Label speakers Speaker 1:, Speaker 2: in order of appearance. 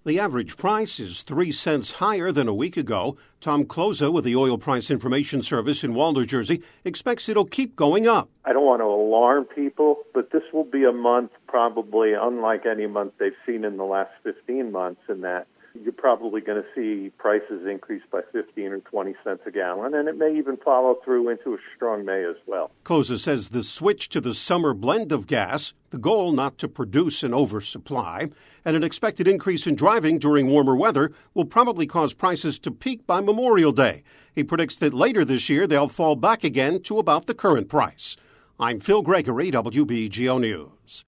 Speaker 1: The average price is 3 cents higher than a week ago. Tom Kloza with the Oil Price Information Service in Walner, Jersey, expects it'll keep going up.
Speaker 2: I don't want to alarm people, but this will be a month probably unlike any month they've seen in the last 15 months in that you're probably going to see prices increase by 15 or 20 cents a gallon, and it may even follow through into a strong May as well.
Speaker 1: Kloza says the switch to the summer blend of gas, the goal not to produce an oversupply, and an expected increase in driving during warmer weather will probably cause prices to peak by Memorial Day. He predicts that later this year they'll fall back again to about the current price. I'm Phil Gregory, WBGO News.